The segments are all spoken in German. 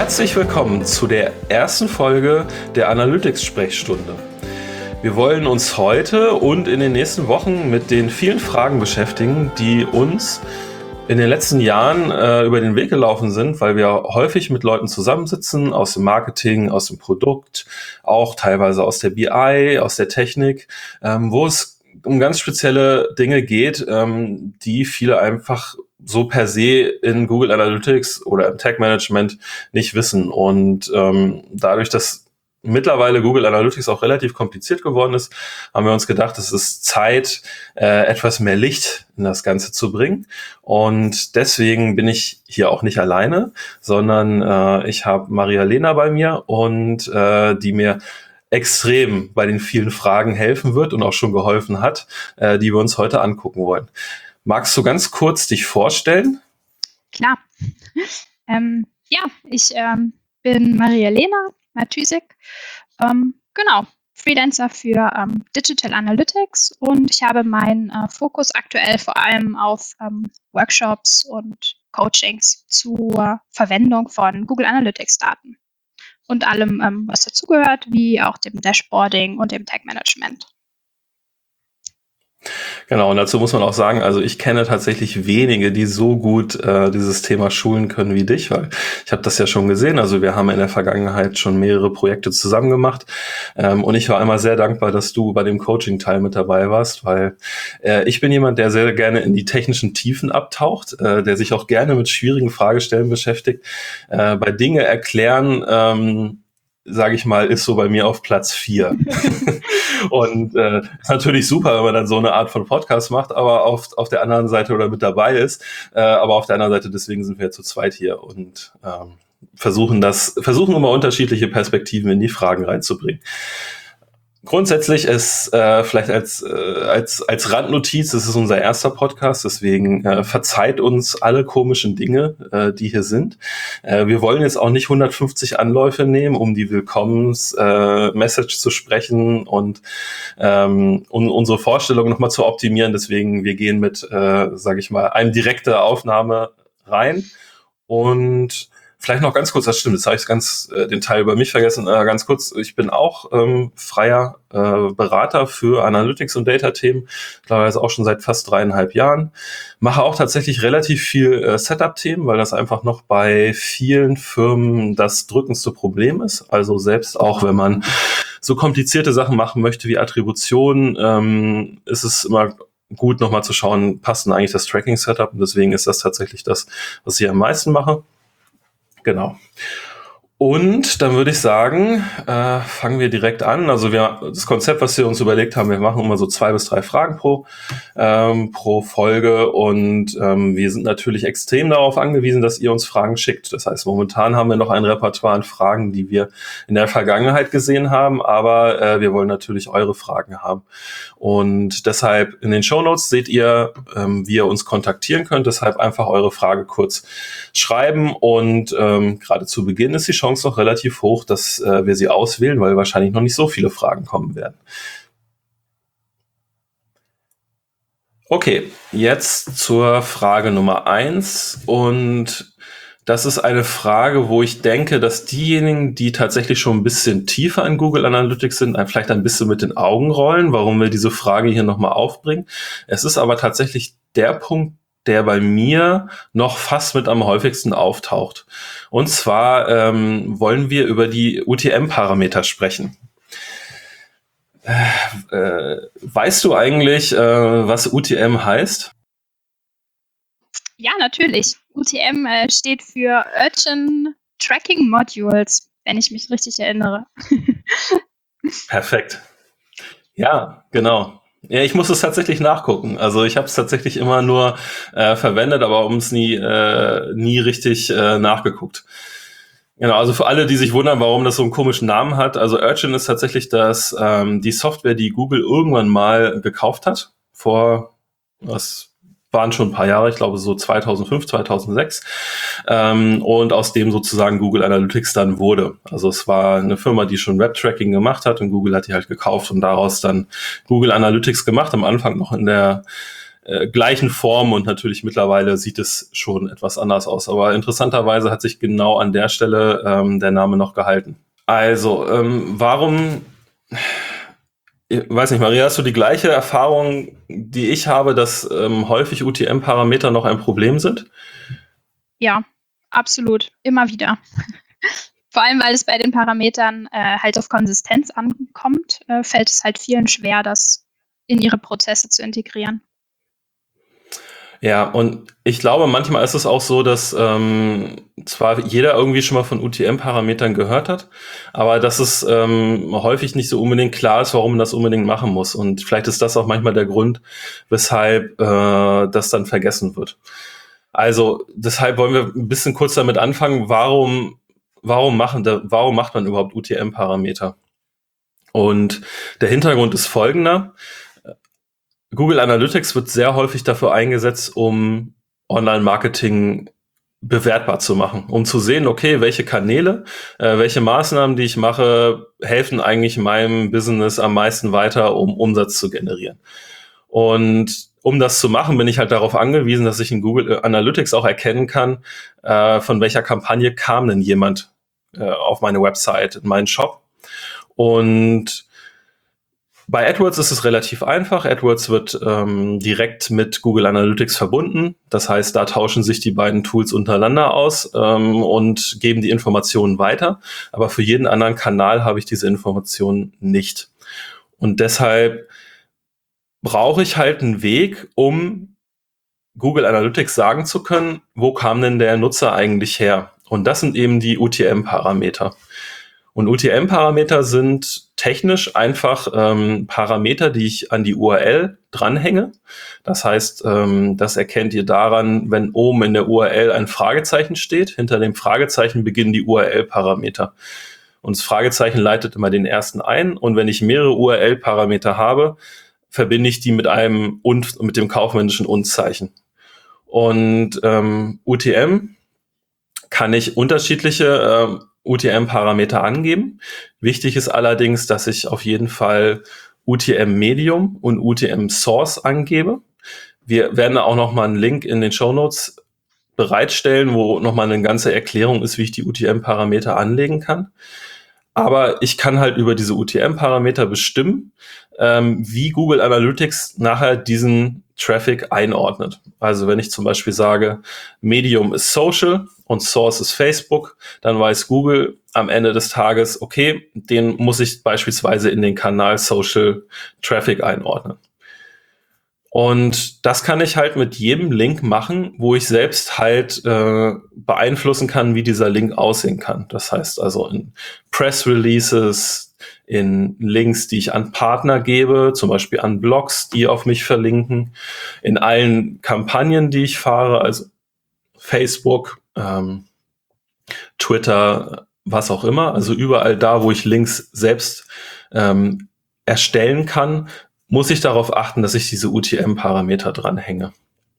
Herzlich willkommen zu der ersten Folge der Analytics-Sprechstunde. Wir wollen uns heute und in den nächsten Wochen mit den vielen Fragen beschäftigen, die uns in den letzten Jahren über den Weg gelaufen sind, weil wir häufig mit Leuten zusammensitzen, aus dem Marketing, aus dem Produkt, auch teilweise aus der BI, aus der Technik, wo es um ganz spezielle Dinge geht, die viele einfach so per se in Google Analytics oder im Tag Management nicht wissen. Und dadurch, dass mittlerweile Google Analytics auch relativ kompliziert geworden ist, haben wir uns gedacht, es ist Zeit, etwas mehr Licht in das Ganze zu bringen. Und deswegen bin ich hier auch nicht alleine, sondern ich habe Maria-Lena bei mir und die mir extrem bei den vielen Fragen helfen wird und auch schon geholfen hat, die wir uns heute angucken wollen. Magst du ganz kurz dich vorstellen? Klar. Ich bin Maria-Lena Matysek, Freelancer für Digital Analytics, und ich habe meinen Fokus aktuell vor allem auf Workshops und Coachings zur Verwendung von Google Analytics Daten und allem, was dazugehört, wie auch dem Dashboarding und dem Tag Management. Genau, und dazu muss man auch sagen, also ich kenne tatsächlich wenige, die so gut dieses Thema schulen können wie dich, weil ich habe das ja schon gesehen, also wir haben in der Vergangenheit schon mehrere Projekte zusammen gemacht, und ich war einmal sehr dankbar, dass du bei dem Coaching-Teil mit dabei warst, weil ich bin jemand, der sehr gerne in die technischen Tiefen abtaucht, der sich auch gerne mit schwierigen Fragestellen beschäftigt, bei Dinge erklären, sage ich mal, ist so bei mir auf Platz 4. Und ist natürlich super, wenn man dann so eine Art von Podcast macht, aber auf der anderen Seite oder mit dabei ist. Aber auf der anderen Seite, deswegen sind wir ja zu zweit hier und versuchen immer unterschiedliche Perspektiven in die Fragen reinzubringen. Grundsätzlich ist vielleicht als Randnotiz, das ist unser erster Podcast, deswegen verzeiht uns alle komischen Dinge, die hier sind. Wir wollen jetzt auch nicht 150 Anläufe nehmen, um die Willkommens-Message zu sprechen und um unsere Vorstellung nochmal zu optimieren. Deswegen, wir gehen mit, sage ich mal, einem direkten Aufnahme rein. Und vielleicht noch ganz kurz, das stimmt, jetzt habe ich den Teil über mich vergessen, ganz kurz, ich bin auch freier Berater für Analytics- und Data-Themen, teilweise auch schon seit fast 3,5 Jahren, mache auch tatsächlich relativ viel Setup-Themen, weil das einfach noch bei vielen Firmen das drückendste Problem ist, also selbst auch wenn man so komplizierte Sachen machen möchte wie Attribution, ist es immer gut nochmal zu schauen, passt denn eigentlich das Tracking-Setup, und deswegen ist das tatsächlich das, was ich am meisten mache. Genau. Und dann würde ich sagen, fangen wir direkt an. Also das Konzept, was wir uns überlegt haben, wir machen immer so 2 bis 3 Fragen pro Folge, und wir sind natürlich extrem darauf angewiesen, dass ihr uns Fragen schickt. Das heißt, momentan haben wir noch ein Repertoire an Fragen, die wir in der Vergangenheit gesehen haben, aber wir wollen natürlich eure Fragen haben. Und deshalb in den Shownotes seht ihr, wie ihr uns kontaktieren könnt. Deshalb einfach eure Frage kurz schreiben, und gerade zu Beginn ist die Chance noch relativ hoch, dass wir sie auswählen, weil wahrscheinlich noch nicht so viele Fragen kommen werden. Okay, jetzt zur Frage Nummer 1, und das ist eine Frage, wo ich denke, dass diejenigen, die tatsächlich schon ein bisschen tiefer in Google Analytics sind, vielleicht ein bisschen mit den Augen rollen, warum wir diese Frage hier nochmal aufbringen. Es ist aber tatsächlich der Punkt, der bei mir noch fast mit am häufigsten auftaucht. Und zwar wollen wir über die UTM-Parameter sprechen. Weißt du eigentlich, was UTM heißt? Ja, natürlich. UTM steht für Urchin Tracking Modules, wenn ich mich richtig erinnere. Perfekt. Ja, genau. Ja, ich muss es tatsächlich nachgucken. Also ich habe es tatsächlich immer nur verwendet, aber um es nie richtig nachgeguckt. Genau, also für alle, die sich wundern, warum das so einen komischen Namen hat, also Urchin ist tatsächlich die Software, die Google irgendwann mal gekauft hat, was waren schon ein paar Jahre, ich glaube so 2005, 2006, und aus dem sozusagen Google Analytics dann wurde. Also es war eine Firma, die schon Web-Tracking gemacht hat, und Google hat die halt gekauft und daraus dann Google Analytics gemacht, am Anfang noch in der gleichen Form und natürlich mittlerweile sieht es schon etwas anders aus. Aber interessanterweise hat sich genau an der Stelle der Name noch gehalten. Also, warum, ich weiß nicht, Maria, hast du die gleiche Erfahrung, die ich habe, dass häufig UTM-Parameter noch ein Problem sind? Ja, absolut. Immer wieder. Vor allem, weil es bei den Parametern halt auf Konsistenz ankommt, fällt es halt vielen schwer, das in ihre Prozesse zu integrieren. Ja, und ich glaube, manchmal ist es auch so, dass zwar jeder irgendwie schon mal von UTM-Parametern gehört hat, aber dass es häufig nicht so unbedingt klar ist, warum man das unbedingt machen muss. Und vielleicht ist das auch manchmal der Grund, weshalb das dann vergessen wird. Also deshalb wollen wir ein bisschen kurz damit anfangen, warum macht man überhaupt UTM-Parameter? Und der Hintergrund ist folgender. Google Analytics wird sehr häufig dafür eingesetzt, um Online-Marketing bewertbar zu machen, um zu sehen, okay, welche Kanäle, welche Maßnahmen, die ich mache, helfen eigentlich meinem Business am meisten weiter, um Umsatz zu generieren. Und um das zu machen, bin ich halt darauf angewiesen, dass ich in Google Analytics auch erkennen kann, von welcher Kampagne kam denn jemand auf meine Website, in meinen Shop. Und bei AdWords ist es relativ einfach. AdWords wird direkt mit Google Analytics verbunden. Das heißt, da tauschen sich die beiden Tools untereinander aus und geben die Informationen weiter. Aber für jeden anderen Kanal habe ich diese Informationen nicht. Und deshalb brauche ich halt einen Weg, um Google Analytics sagen zu können, wo kam denn der Nutzer eigentlich her? Und das sind eben die UTM-Parameter. Und UTM-Parameter sind technisch einfach Parameter, die ich an die URL dranhänge. Das heißt, das erkennt ihr daran, wenn oben in der URL ein Fragezeichen steht. Hinter dem Fragezeichen beginnen die URL-Parameter. Und das Fragezeichen leitet immer den ersten ein. Und wenn ich mehrere URL-Parameter habe, verbinde ich die mit einem und mit dem kaufmännischen Und-Zeichen. Und UTM kann ich unterschiedliche UTM-Parameter angeben. Wichtig ist allerdings, dass ich auf jeden Fall UTM-Medium und UTM-Source angebe. Wir werden auch noch mal einen Link in den Shownotes bereitstellen, wo noch mal eine ganze Erklärung ist, wie ich die UTM-Parameter anlegen kann. Aber ich kann halt über diese UTM-Parameter bestimmen, wie Google Analytics nachher diesen Traffic einordnet. Also wenn ich zum Beispiel sage, Medium ist Social und Source ist Facebook, dann weiß Google am Ende des Tages, okay, den muss ich beispielsweise in den Kanal Social Traffic einordnen. Und das kann ich halt mit jedem Link machen, wo ich selbst halt beeinflussen kann, wie dieser Link aussehen kann. Das heißt also in Press Releases, in Links, die ich an Partner gebe, zum Beispiel an Blogs, die auf mich verlinken, in allen Kampagnen, die ich fahre, also Facebook, Twitter, was auch immer, also überall da, wo ich Links selbst erstellen kann, muss ich darauf achten, dass ich diese UTM-Parameter dranhänge.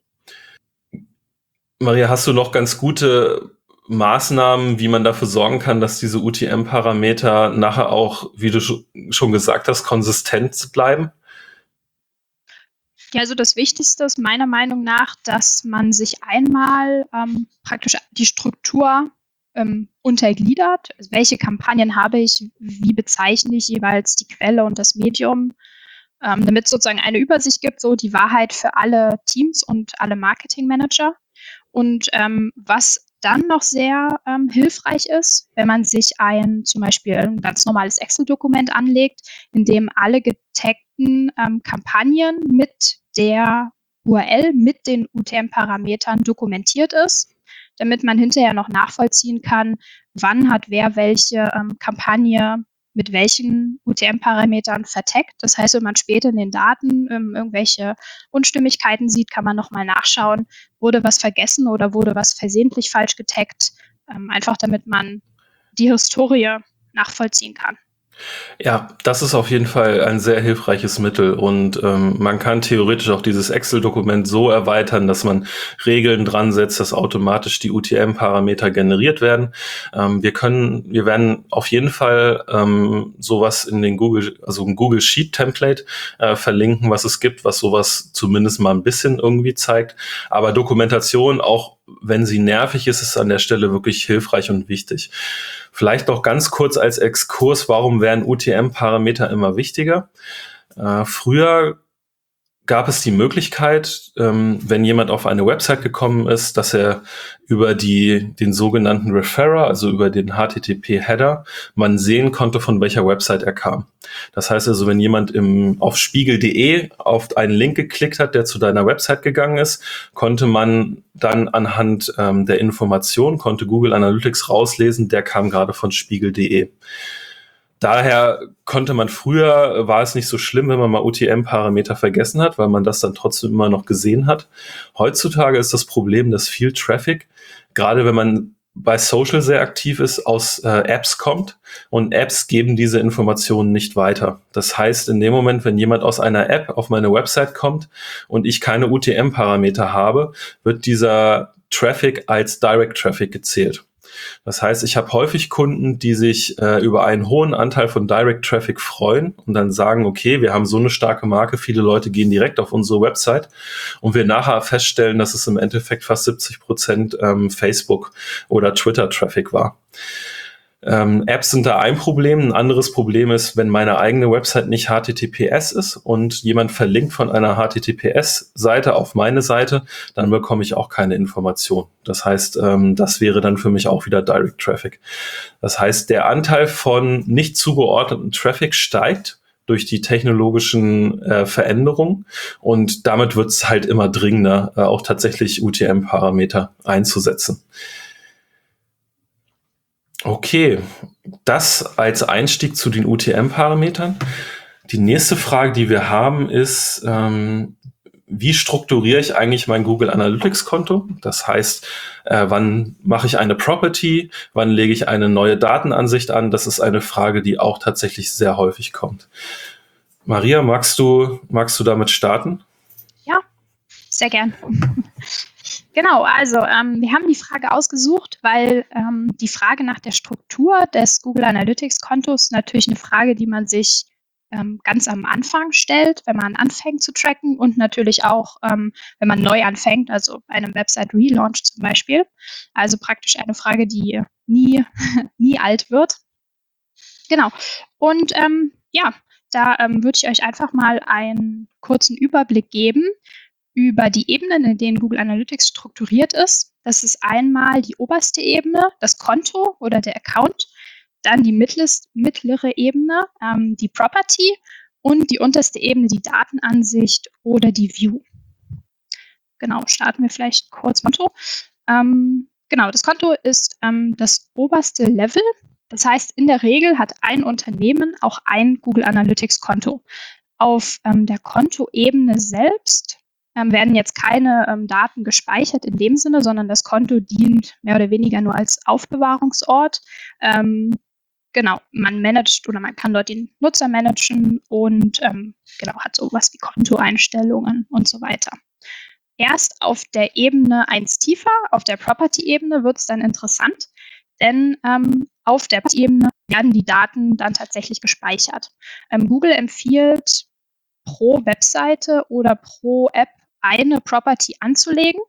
Maria, hast du noch ganz gute Maßnahmen, wie man dafür sorgen kann, dass diese UTM-Parameter nachher auch, wie du schon gesagt hast, konsistent bleiben? Ja, also das Wichtigste ist meiner Meinung nach, dass man sich einmal praktisch die Struktur untergliedert. Also welche Kampagnen habe ich, wie bezeichne ich jeweils die Quelle und das Medium, damit es sozusagen eine Übersicht gibt, so die Wahrheit für alle Teams und alle Marketingmanager. Und was dann noch sehr hilfreich ist, wenn man sich zum Beispiel ein ganz normales Excel-Dokument anlegt, in dem alle getagten Kampagnen mit der URL, mit den UTM-Parametern dokumentiert ist, damit man hinterher noch nachvollziehen kann, wann hat wer welche Kampagne mit welchen UTM-Parametern vertaggt. Das heißt, wenn man später in den Daten irgendwelche Unstimmigkeiten sieht, kann man nochmal nachschauen, wurde was vergessen oder wurde was versehentlich falsch getaggt, einfach damit man die Historie nachvollziehen kann. Ja, das ist auf jeden Fall ein sehr hilfreiches Mittel und man kann theoretisch auch dieses Excel-Dokument so erweitern, dass man Regeln dran setzt, dass automatisch die UTM-Parameter generiert werden. Wir werden auf jeden Fall sowas in den also ein Google Sheet-Template verlinken, was es gibt, was sowas zumindest mal ein bisschen irgendwie zeigt. Aber Dokumentation, auch wenn sie nervig ist, ist an der Stelle wirklich hilfreich und wichtig. Vielleicht noch ganz kurz als Exkurs, warum werden UTM-Parameter immer wichtiger? Früher gab es die Möglichkeit, wenn jemand auf eine Website gekommen ist, dass er über den sogenannten Referrer, also über den HTTP-Header, man sehen konnte, von welcher Website er kam. Das heißt also, wenn jemand auf spiegel.de auf einen Link geklickt hat, der zu deiner Website gegangen ist, konnte man dann anhand der Information, konnte Google Analytics rauslesen, der kam gerade von spiegel.de. Daher war es nicht so schlimm, wenn man mal UTM-Parameter vergessen hat, weil man das dann trotzdem immer noch gesehen hat. Heutzutage ist das Problem, dass viel Traffic, gerade wenn man bei Social sehr aktiv ist, aus Apps kommt und Apps geben diese Informationen nicht weiter. Das heißt, in dem Moment, wenn jemand aus einer App auf meine Website kommt und ich keine UTM-Parameter habe, wird dieser Traffic als Direct Traffic gezählt. Das heißt, ich habe häufig Kunden, die sich über einen hohen Anteil von Direct Traffic freuen und dann sagen, okay, wir haben so eine starke Marke, viele Leute gehen direkt auf unsere Website und wir nachher feststellen, dass es im Endeffekt fast 70% Facebook- oder Twitter-Traffic war. Apps sind da ein Problem. Ein anderes Problem ist, wenn meine eigene Website nicht HTTPS ist und jemand verlinkt von einer HTTPS-Seite auf meine Seite, dann bekomme ich auch keine Information. Das heißt, das wäre dann für mich auch wieder Direct Traffic. Das heißt, der Anteil von nicht zugeordneten Traffic steigt durch die technologischen Veränderungen und damit wird es halt immer dringender, auch tatsächlich UTM-Parameter einzusetzen. Okay, das als Einstieg zu den UTM-Parametern. Die nächste Frage, die wir haben, ist, wie strukturiere ich eigentlich mein Google Analytics-Konto? Das heißt, wann mache ich eine Property? Wann lege ich eine neue Datenansicht an? Das ist eine Frage, die auch tatsächlich sehr häufig kommt. Maria, magst du damit starten? Ja, sehr gern. Genau, also wir haben die Frage ausgesucht, weil die Frage nach der Struktur des Google Analytics-Kontos natürlich eine Frage, die man sich ganz am Anfang stellt, wenn man anfängt zu tracken und natürlich auch, wenn man neu anfängt, also bei einem Website-Relaunch zum Beispiel. Also praktisch eine Frage, die nie alt wird. Genau. Und ja, da würde ich euch einfach mal einen kurzen Überblick geben über die Ebenen, in denen Google Analytics strukturiert ist. Das ist einmal die oberste Ebene, das Konto oder der Account, dann die mittlere Ebene, die Property und die unterste Ebene, die Datenansicht oder die View. Genau, starten wir vielleicht kurz mit Konto. Genau, das Konto ist das oberste Level. Das heißt, in der Regel hat ein Unternehmen auch ein Google Analytics Konto. Auf der Kontoebene selbst werden jetzt keine Daten gespeichert in dem Sinne, sondern das Konto dient mehr oder weniger nur als Aufbewahrungsort. Genau, man managt oder man kann dort den Nutzer managen und genau, hat sowas wie Kontoeinstellungen und so weiter. Erst auf der Ebene 1 tiefer, auf der Property-Ebene, wird es dann interessant, denn auf der Property-Ebene werden die Daten dann tatsächlich gespeichert. Google empfiehlt pro Webseite oder pro App eine Property anzulegen.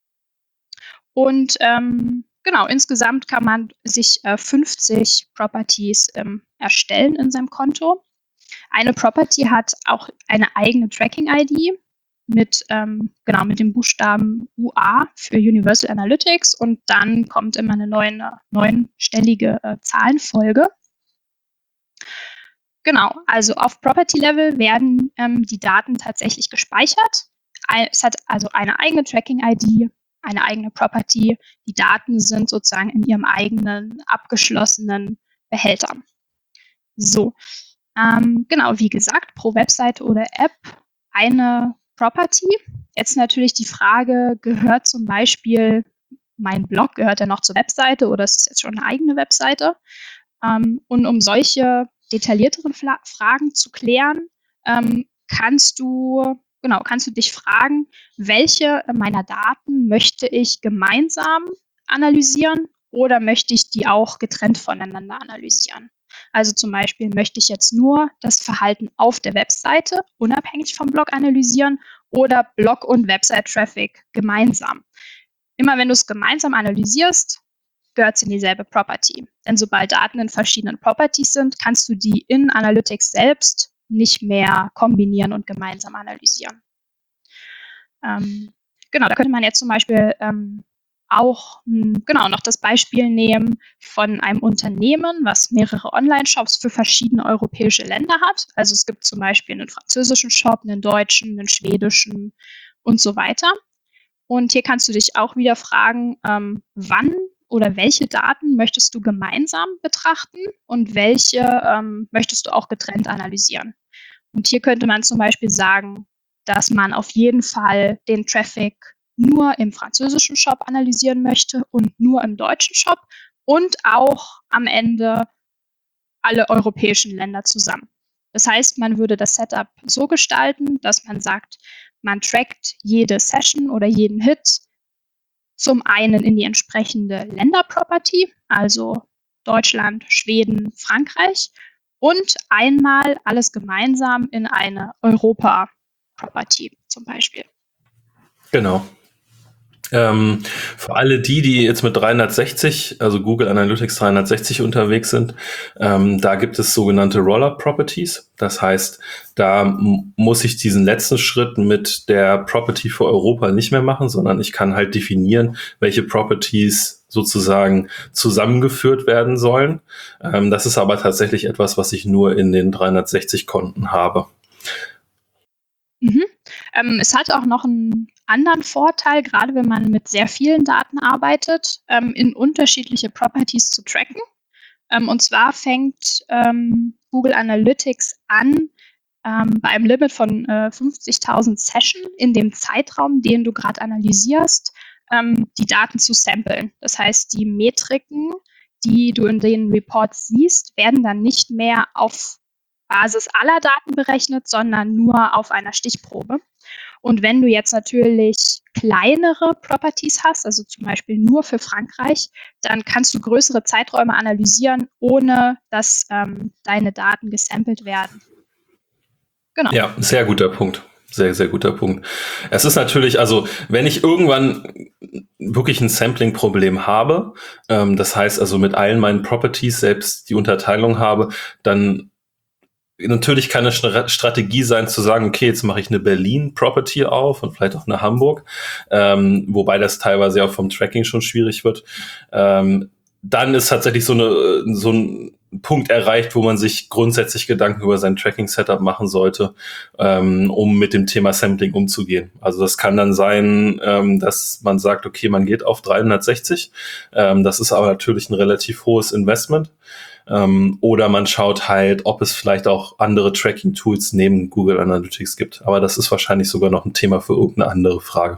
Und genau, insgesamt kann man sich 50 Properties erstellen in seinem Konto. Eine Property hat auch eine eigene Tracking-ID mit dem Buchstaben UA für Universal Analytics und dann kommt immer eine neunstellige Zahlenfolge. Genau, also auf Property-Level werden die Daten tatsächlich gespeichert. Es hat also eine eigene Tracking-ID, eine eigene Property. Die Daten sind sozusagen in ihrem eigenen abgeschlossenen Behälter. So, genau, wie gesagt, pro Webseite oder App eine Property. Jetzt natürlich die Frage, gehört zum Beispiel mein Blog, gehört er noch zur Webseite oder ist es jetzt schon eine eigene Webseite? Und um solche detaillierteren Fragen zu klären, kannst du dich fragen, welche meiner Daten möchte ich gemeinsam analysieren oder möchte ich die auch getrennt voneinander analysieren? Also zum Beispiel möchte ich jetzt nur das Verhalten auf der Webseite unabhängig vom Blog analysieren oder Blog und Website-Traffic gemeinsam. Immer wenn du es gemeinsam analysierst, gehört es in dieselbe Property. Denn sobald Daten in verschiedenen Properties sind, kannst du die in Analytics selbst nicht mehr kombinieren und gemeinsam analysieren. Da könnte man jetzt zum Beispiel auch noch das Beispiel nehmen von einem Unternehmen, was mehrere Online-Shops für verschiedene europäische Länder hat. Also es gibt zum Beispiel einen französischen Shop, einen deutschen, einen schwedischen und so weiter. Und hier kannst du dich auch wieder fragen, wann oder welche Daten möchtest du gemeinsam betrachten und welche möchtest du auch getrennt analysieren. Und hier könnte man zum Beispiel sagen, dass man auf jeden Fall den Traffic nur im französischen Shop analysieren möchte und nur im deutschen Shop und auch am Ende alle europäischen Länder zusammen. Das heißt, man würde das Setup so gestalten, dass man sagt, man trackt jede Session oder jeden Hit zum einen in die entsprechende Länderproperty, also Deutschland, Schweden, Frankreich, und einmal alles gemeinsam in eine Europa-Property zum Beispiel. Genau. Für alle die jetzt mit 360, also Google Analytics 360 unterwegs sind, da gibt es sogenannte Roller Properties. Das heißt, da muss ich diesen letzten Schritt mit der Property für Europa nicht mehr machen, sondern ich kann halt definieren, welche Properties sozusagen zusammengeführt werden sollen. Das ist aber tatsächlich etwas, was ich nur in den 360-Konten habe. Es hat auch noch einen anderen Vorteil, gerade wenn man mit sehr vielen Daten arbeitet, in unterschiedliche Properties zu tracken. Und zwar fängt Google Analytics an, bei einem Limit von 50.000 Session in dem Zeitraum, den du gerade analysierst, die Daten zu samplen. Das heißt, die Metriken, die du in den Reports siehst, werden dann nicht mehr auf Basis aller Daten berechnet, sondern nur auf einer Stichprobe. Und wenn du jetzt natürlich kleinere Properties hast, also zum Beispiel nur für Frankreich, dann kannst du größere Zeiträume analysieren, ohne dass deine Daten gesampelt werden. Genau. Ja, sehr guter Punkt. Sehr, sehr guter Punkt. Es ist natürlich, also wenn ich irgendwann wirklich ein Sampling-Problem habe, das heißt also mit allen meinen Properties selbst die Unterteilung habe, dann natürlich kann es eine Strategie sein, zu sagen, okay, jetzt mache ich eine Berlin-Property auf und vielleicht auch eine Hamburg, wobei das teilweise auch vom Tracking schon schwierig wird. Dann ist tatsächlich so ein Punkt erreicht, wo man sich grundsätzlich Gedanken über sein Tracking-Setup machen sollte, um mit dem Thema Sampling umzugehen. Also das kann dann sein, dass man sagt, okay, man geht auf 360. Das ist aber natürlich ein relativ hohes Investment. Oder man schaut halt, ob es vielleicht auch andere Tracking-Tools neben Google Analytics gibt. Aber das ist wahrscheinlich sogar noch ein Thema für irgendeine andere Frage.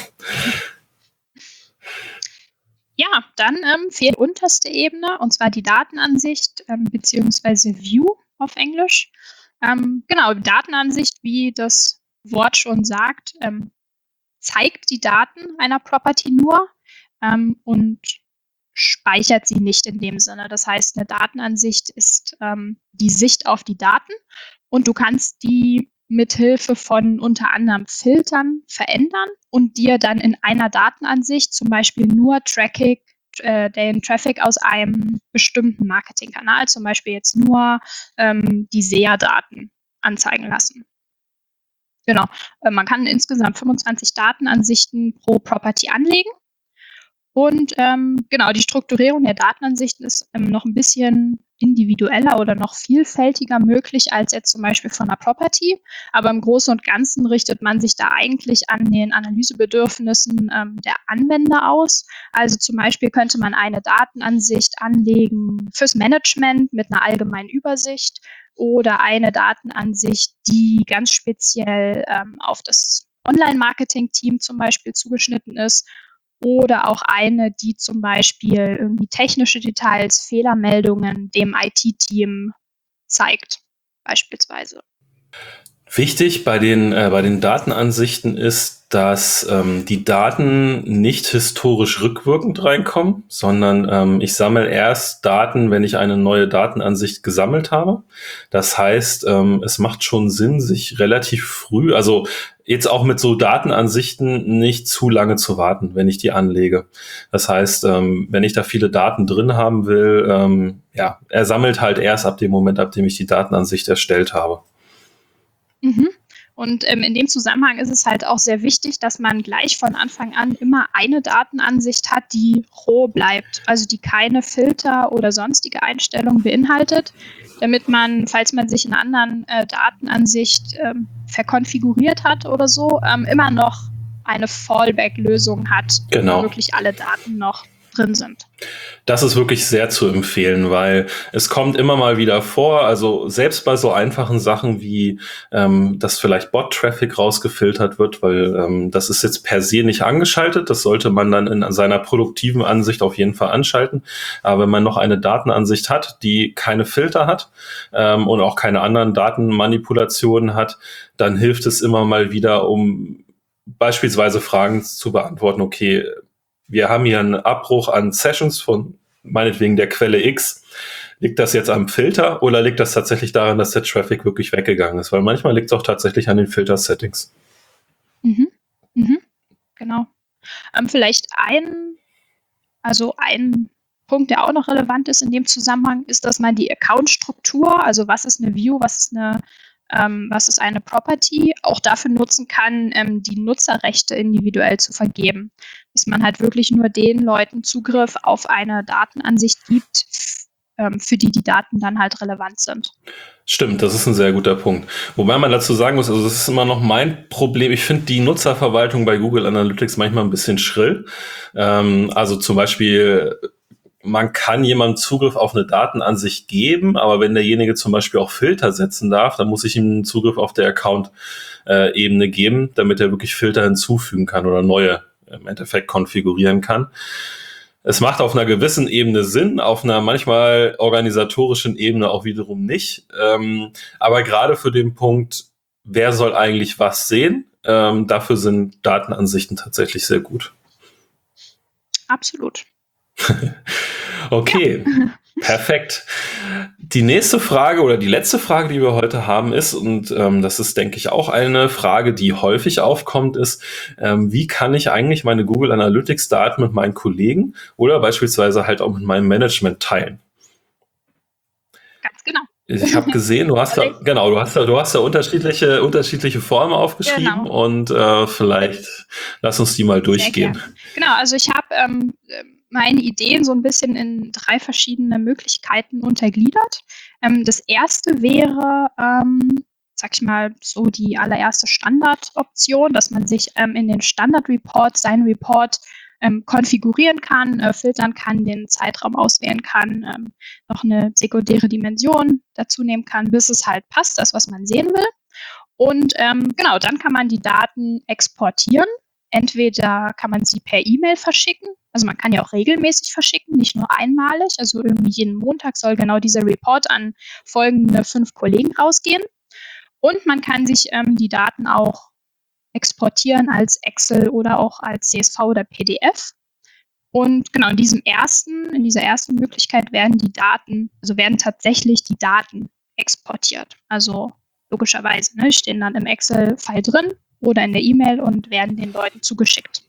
Ja, dann fehlt die unterste Ebene, und zwar die Datenansicht beziehungsweise View auf Englisch. Datenansicht, wie das Wort schon sagt, zeigt die Daten einer Property nur und speichert sie nicht in dem Sinne. Das heißt, eine Datenansicht ist die Sicht auf die Daten und du kannst die mithilfe von unter anderem Filtern verändern und dir dann in einer Datenansicht zum Beispiel nur den Traffic aus einem bestimmten Marketingkanal, zum Beispiel jetzt nur die SEA-Daten anzeigen lassen. Genau, man kann insgesamt 25 Datenansichten pro Property anlegen. Und die Strukturierung der Datenansichten ist noch ein bisschen individueller oder noch vielfältiger möglich als jetzt zum Beispiel von einer Property. Aber im Großen und Ganzen richtet man sich da eigentlich an den Analysebedürfnissen der Anwender aus. Also zum Beispiel könnte man eine Datenansicht anlegen fürs Management mit einer allgemeinen Übersicht oder eine Datenansicht, die ganz speziell auf das Online-Marketing-Team zum Beispiel zugeschnitten ist. Oder auch eine, die zum Beispiel irgendwie technische Details, Fehlermeldungen dem IT-Team zeigt, beispielsweise. Wichtig bei den Datenansichten ist, dass die Daten nicht historisch rückwirkend reinkommen, sondern ich sammle erst Daten, wenn ich eine neue Datenansicht gesammelt habe. Das heißt, es macht schon Sinn, sich relativ früh, also jetzt auch mit so Datenansichten nicht zu lange zu warten, wenn ich die anlege. Das heißt, wenn ich da viele Daten drin haben will, er sammelt halt erst ab dem Moment, ab dem ich die Datenansicht erstellt habe. Mhm. Und in dem Zusammenhang ist es halt auch sehr wichtig, dass man gleich von Anfang an immer eine Datenansicht hat, die roh bleibt, also die keine Filter oder sonstige Einstellungen beinhaltet, damit man, falls man sich in einer anderen Datenansicht verkonfiguriert hat oder so, immer noch eine Fallback-Lösung hat, Genau. wo wirklich alle Daten noch drin sind. Das ist wirklich sehr zu empfehlen, weil es kommt immer mal wieder vor, also selbst bei so einfachen Sachen wie, dass vielleicht Bot-Traffic rausgefiltert wird, weil das ist jetzt per se nicht angeschaltet, das sollte man dann in seiner produktiven Ansicht auf jeden Fall anschalten, aber wenn man noch eine Datenansicht hat, die keine Filter hat und auch keine anderen Datenmanipulationen hat, dann hilft es immer mal wieder, um beispielsweise Fragen zu beantworten, okay, wir haben hier einen Abbruch an Sessions von meinetwegen der Quelle X. Liegt das jetzt am Filter oder liegt das tatsächlich daran, dass der Traffic wirklich weggegangen ist? Weil manchmal liegt es auch tatsächlich an den Filter-Settings. Genau. Vielleicht ein Punkt, der auch noch relevant ist in dem Zusammenhang, ist, dass man die Account-Struktur, also was ist eine View, was ist eine Property, auch dafür nutzen kann, die Nutzerrechte individuell zu vergeben. Dass man halt wirklich nur den Leuten Zugriff auf eine Datenansicht gibt, für die Daten dann halt relevant sind. Stimmt, das ist ein sehr guter Punkt. Wobei man dazu sagen muss, also das ist immer noch mein Problem. Ich finde die Nutzerverwaltung bei Google Analytics manchmal ein bisschen schrill. Also zum Beispiel, man kann jemandem Zugriff auf eine Datenansicht geben, aber wenn derjenige zum Beispiel auch Filter setzen darf, dann muss ich ihm einen Zugriff auf der Account-Ebene geben, damit er wirklich Filter hinzufügen kann oder neue im Endeffekt konfigurieren kann. Es macht auf einer gewissen Ebene Sinn, auf einer manchmal organisatorischen Ebene auch wiederum nicht. Aber gerade für den Punkt, wer soll eigentlich was sehen, dafür sind Datenansichten tatsächlich sehr gut. Absolut. Okay, perfekt. Die nächste Frage oder die letzte Frage, die wir heute haben, ist, und das ist, denke ich, auch eine Frage, die häufig aufkommt, ist, wie kann ich eigentlich meine Google Analytics-Daten mit meinen Kollegen oder beispielsweise halt auch mit meinem Management teilen? Ganz genau. Ich habe gesehen, du hast da unterschiedliche Formen aufgeschrieben, genau. Und vielleicht lass uns die mal durchgehen. Genau, also ich habe meine Ideen so ein bisschen in 3 verschiedene Möglichkeiten untergliedert. Das erste wäre, sag ich mal, so die allererste Standardoption, dass man sich in den Standard-Report seinen Report konfigurieren kann, filtern kann, den Zeitraum auswählen kann, noch eine sekundäre Dimension dazu nehmen kann, bis es halt passt, das, was man sehen will. Und genau, dann kann man die Daten exportieren. Entweder kann man sie per E-Mail verschicken, also man kann ja auch regelmäßig verschicken, nicht nur einmalig, also irgendwie jeden Montag soll genau dieser Report an folgende 5 Kollegen rausgehen. Und man kann sich die Daten auch exportieren als Excel oder auch als CSV oder PDF. Und genau in dieser ersten Möglichkeit werden tatsächlich die Daten exportiert. Also logischerweise, stehen dann im Excel-File drin oder in der E-Mail und werden den Leuten zugeschickt.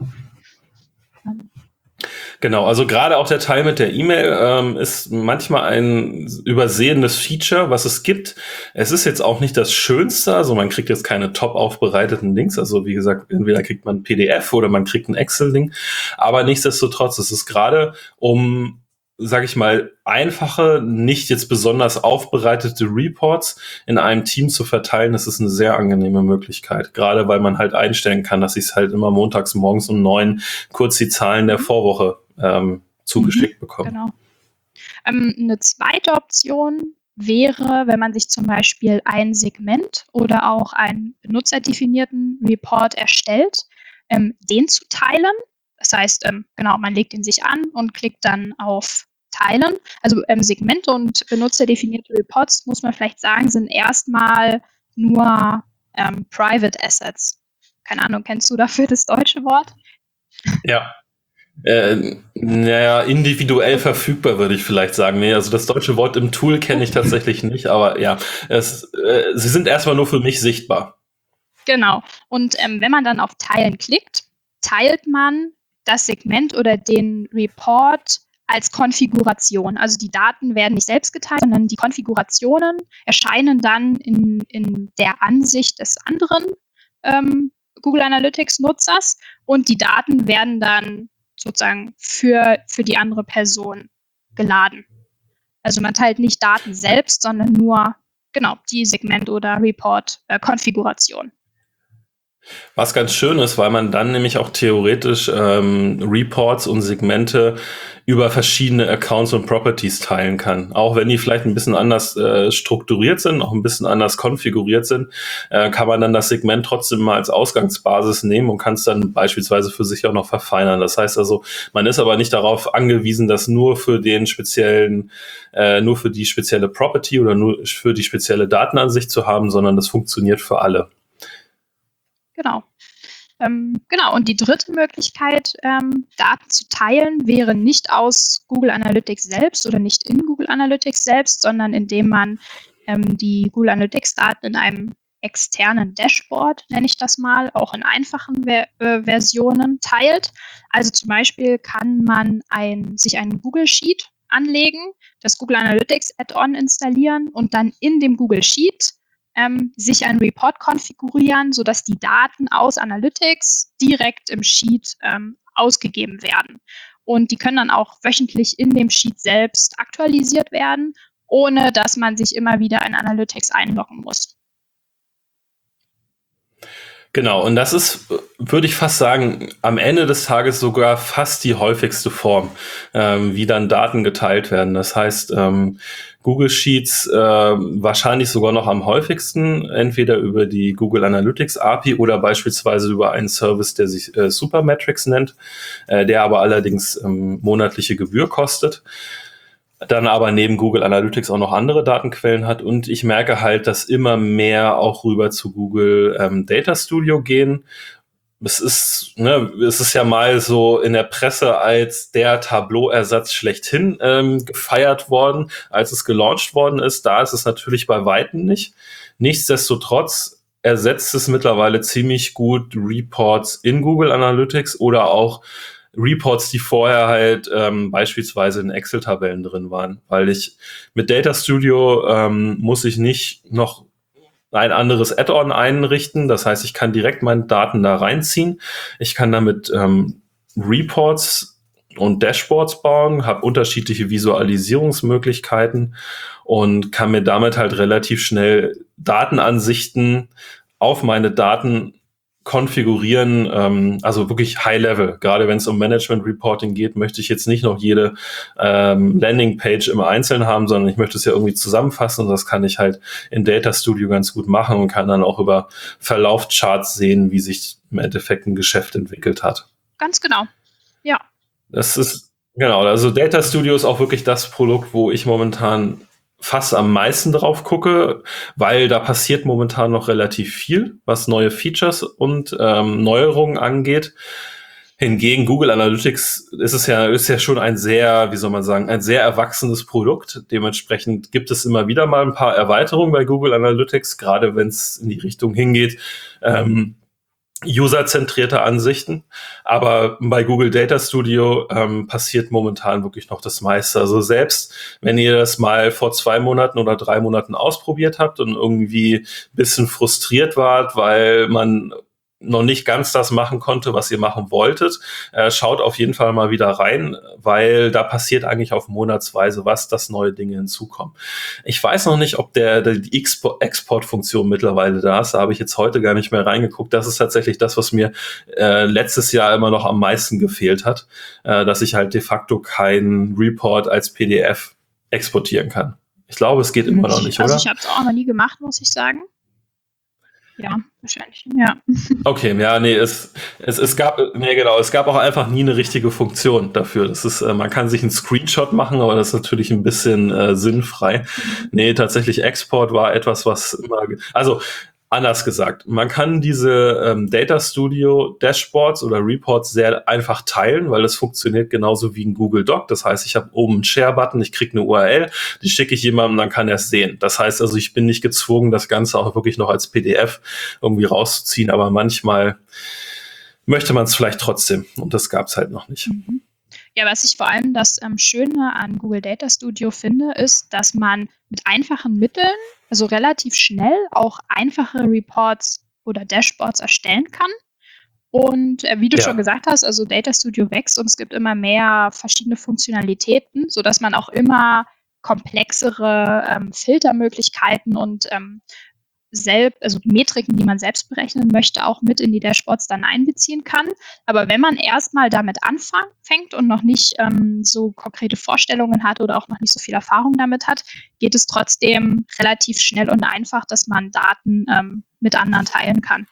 Genau, also gerade auch der Teil mit der E-Mail ist manchmal ein übersehenes Feature, was es gibt. Es ist jetzt auch nicht das Schönste, also man kriegt jetzt keine top aufbereiteten Links, also wie gesagt, entweder kriegt man ein PDF oder man kriegt einen Excel-Link, aber nichtsdestotrotz, es ist gerade sage ich mal, einfache, nicht jetzt besonders aufbereitete Reports in einem Team zu verteilen, das ist eine sehr angenehme Möglichkeit. Gerade weil man halt einstellen kann, dass ich es halt immer montags morgens um 9 kurz die Zahlen der Vorwoche zugeschickt bekomme. Genau. Eine zweite Option wäre, wenn man sich zum Beispiel ein Segment oder auch einen benutzerdefinierten Report erstellt, den zu teilen. Das heißt, genau, man legt ihn sich an und klickt dann auf teilen. Also Segmente und benutzerdefinierte Reports, muss man vielleicht sagen, sind erstmal nur Private Assets. Keine Ahnung, kennst du dafür das deutsche Wort? Ja. Naja, individuell verfügbar würde ich vielleicht sagen. Nee, also das deutsche Wort im Tool kenne ich tatsächlich nicht, aber ja, sie sind erstmal nur für mich sichtbar. Genau. Und wenn man dann auf Teilen klickt, teilt man das Segment oder den Report als Konfiguration. Also die Daten werden nicht selbst geteilt, sondern die Konfigurationen erscheinen dann in der Ansicht des anderen Google Analytics-Nutzers und die Daten werden dann sozusagen für die andere Person geladen. Also man teilt nicht Daten selbst, sondern nur genau die Segment- oder Report-Konfiguration. Was ganz schön ist, weil man dann nämlich auch theoretisch Reports und Segmente über verschiedene Accounts und Properties teilen kann. Auch wenn die vielleicht ein bisschen anders strukturiert sind, auch ein bisschen anders konfiguriert sind, kann man dann das Segment trotzdem mal als Ausgangsbasis nehmen und kann es dann beispielsweise für sich auch noch verfeinern. Das heißt also, man ist aber nicht darauf angewiesen, das nur für den speziellen, nur für die spezielle Property oder nur für die spezielle Datenansicht zu haben, sondern das funktioniert für alle. Genau. Genau, und die dritte Möglichkeit, Daten zu teilen, wäre nicht aus Google Analytics selbst oder nicht in Google Analytics selbst, sondern indem man die Google Analytics-Daten in einem externen Dashboard, nenne ich das mal, auch in einfachen Versionen teilt. Also zum Beispiel kann man sich einen Google Sheet anlegen, das Google Analytics Add-on installieren und dann in dem Google Sheet sich einen Report konfigurieren, sodass die Daten aus Analytics direkt im Sheet ausgegeben werden. Und die können dann auch wöchentlich in dem Sheet selbst aktualisiert werden, ohne dass man sich immer wieder in Analytics einloggen muss. Genau, und das ist, würde ich fast sagen, am Ende des Tages sogar fast die häufigste Form, wie dann Daten geteilt werden. Das heißt, Google Sheets wahrscheinlich sogar noch am häufigsten, entweder über die Google Analytics API oder beispielsweise über einen Service, der sich Supermetrics nennt, der aber allerdings monatliche Gebühr kostet. Dann aber neben Google Analytics auch noch andere Datenquellen hat. Und ich merke halt, dass immer mehr auch rüber zu Google Data Studio gehen. Es ist ja mal so in der Presse als der Tableau-Ersatz schlechthin gefeiert worden, als es gelauncht worden ist. Da ist es natürlich bei Weitem nicht. Nichtsdestotrotz ersetzt es mittlerweile ziemlich gut Reports in Google Analytics oder auch Reports, die vorher halt beispielsweise in Excel-Tabellen drin waren. Weil ich mit Data Studio muss ich nicht noch ein anderes Add-on einrichten. Das heißt, ich kann direkt meine Daten da reinziehen. Ich kann damit Reports und Dashboards bauen, habe unterschiedliche Visualisierungsmöglichkeiten und kann mir damit halt relativ schnell Datenansichten auf meine Daten konfigurieren, also wirklich High-Level. Gerade wenn es um Management-Reporting geht, möchte ich jetzt nicht noch jede Landing-Page im Einzelnen haben, sondern ich möchte es ja irgendwie zusammenfassen und das kann ich halt in Data Studio ganz gut machen und kann dann auch über Verlaufcharts sehen, wie sich im Endeffekt ein Geschäft entwickelt hat. Ganz genau, ja. Das ist, genau, also Data Studio ist auch wirklich das Produkt, wo ich momentan fast am meisten drauf gucke, weil da passiert momentan noch relativ viel, was neue Features und Neuerungen angeht. Hingegen Google Analytics ist ja schon ein sehr, wie soll man sagen, ein sehr erwachsenes Produkt. Dementsprechend gibt es immer wieder mal ein paar Erweiterungen bei Google Analytics, gerade wenn es in die Richtung hingeht, userzentrierte Ansichten. Aber bei Google Data Studio passiert momentan wirklich noch das meiste. Also selbst wenn ihr das mal vor 2 Monaten oder 3 Monaten ausprobiert habt und irgendwie ein bisschen frustriert wart, weil man noch nicht ganz das machen konnte, was ihr machen wolltet, schaut auf jeden Fall mal wieder rein, weil da passiert eigentlich auf monatsweise was, dass neue Dinge hinzukommen. Ich weiß noch nicht, ob die Export-Funktion mittlerweile da ist. Da habe ich jetzt heute gar nicht mehr reingeguckt. Das ist tatsächlich das, was mir letztes Jahr immer noch am meisten gefehlt hat, dass ich halt de facto keinen Report als PDF exportieren kann. Ich glaube, es geht immer noch nicht, oder? Also ich habe es auch noch nie gemacht, muss ich sagen. Ja, wahrscheinlich. Ja. Okay, ja, nee, es gab, nee, genau, es gab auch einfach nie eine richtige Funktion dafür. Das ist, man kann sich einen Screenshot machen, aber das ist natürlich ein bisschen sinnfrei. Nee, tatsächlich Export war etwas, was immer, also anders gesagt, man kann diese Data Studio Dashboards oder Reports sehr einfach teilen, weil es funktioniert genauso wie ein Google Doc. Das heißt, ich habe oben einen Share-Button, ich kriege eine URL, die schicke ich jemandem, dann kann er es sehen. Das heißt also, ich bin nicht gezwungen, das Ganze auch wirklich noch als PDF irgendwie rauszuziehen, aber manchmal möchte man es vielleicht trotzdem und das gab es halt noch nicht. Ja, was ich vor allem das Schöne an Google Data Studio finde, ist, dass man mit einfachen Mitteln, also relativ schnell, auch einfache Reports oder Dashboards erstellen kann. Und wie du schon gesagt hast, also Data Studio wächst und es gibt immer mehr verschiedene Funktionalitäten, sodass man auch immer komplexere Filtermöglichkeiten und also Metriken, die man selbst berechnen möchte, auch mit in die Dashboards dann einbeziehen kann. Aber wenn man erstmal damit anfängt und noch nicht so konkrete Vorstellungen hat oder auch noch nicht so viel Erfahrung damit hat, geht es trotzdem relativ schnell und einfach, dass man Daten mit anderen teilen kann.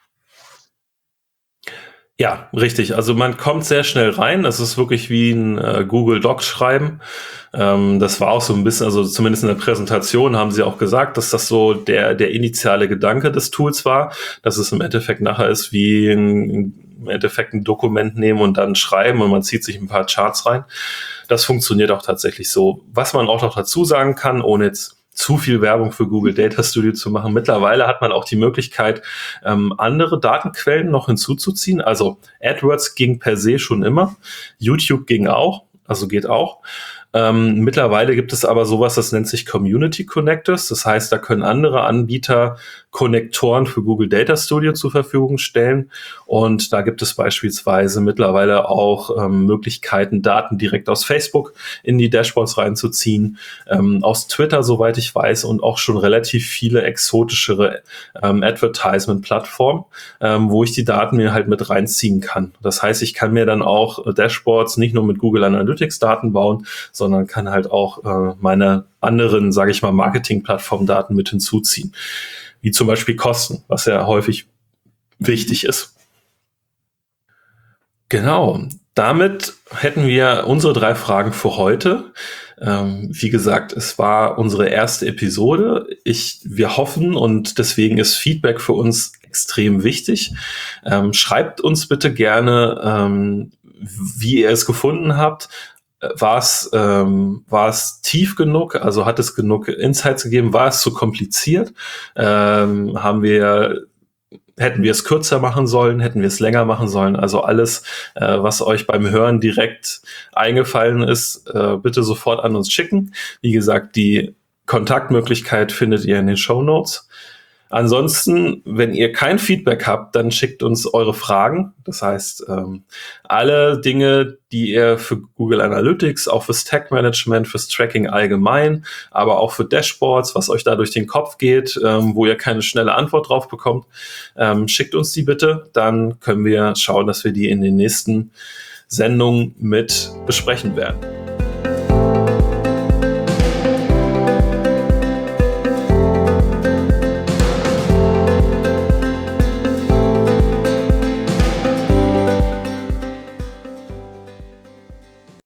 Ja, richtig. Also man kommt sehr schnell rein. Das ist wirklich wie ein Google Docs schreiben. Das war auch so ein bisschen, also zumindest in der Präsentation haben sie auch gesagt, dass das so der initiale Gedanke des Tools war, dass es im Endeffekt nachher ist wie im Endeffekt ein Dokument nehmen und dann schreiben und man zieht sich ein paar Charts rein. Das funktioniert auch tatsächlich so. Was man auch noch dazu sagen kann, ohne jetzt zu viel Werbung für Google Data Studio zu machen. Mittlerweile hat man auch die Möglichkeit, andere Datenquellen noch hinzuzuziehen. Also AdWords ging per se schon immer. YouTube ging auch, also geht auch. Mittlerweile gibt es aber sowas, das nennt sich Community Connectors. Das heißt, da können andere Anbieter Konnektoren für Google Data Studio zur Verfügung stellen. Und da gibt es beispielsweise mittlerweile auch Möglichkeiten, Daten direkt aus Facebook in die Dashboards reinzuziehen, aus Twitter, soweit ich weiß, und auch schon relativ viele exotischere Advertisement-Plattformen, wo ich die Daten mir halt mit reinziehen kann. Das heißt, ich kann mir dann auch Dashboards nicht nur mit Google Analytics Daten bauen, sondern kann halt auch meine anderen, sage ich mal, Marketing-Plattform-Daten mit hinzuziehen. Wie zum Beispiel Kosten, was ja häufig wichtig ist. Genau, damit hätten wir unsere 3 Fragen für heute. Wie gesagt, es war unsere erste Episode. Wir hoffen und deswegen ist Feedback für uns extrem wichtig. Schreibt uns bitte gerne, wie ihr es gefunden habt. War es tief genug? Also hat es genug Insights gegeben? War es zu kompliziert? Hätten wir es kürzer machen sollen? Hätten wir es länger machen sollen? Also alles, was euch beim Hören direkt eingefallen ist, bitte sofort an uns schicken. Wie gesagt, die Kontaktmöglichkeit findet ihr in den Shownotes. Ansonsten, wenn ihr kein Feedback habt, dann schickt uns eure Fragen. Das heißt, alle Dinge, die ihr für Google Analytics, auch fürs Tag Management, fürs Tracking allgemein, aber auch für Dashboards, was euch da durch den Kopf geht, wo ihr keine schnelle Antwort drauf bekommt, schickt uns die bitte. Dann können wir schauen, dass wir die in den nächsten Sendungen mit besprechen werden.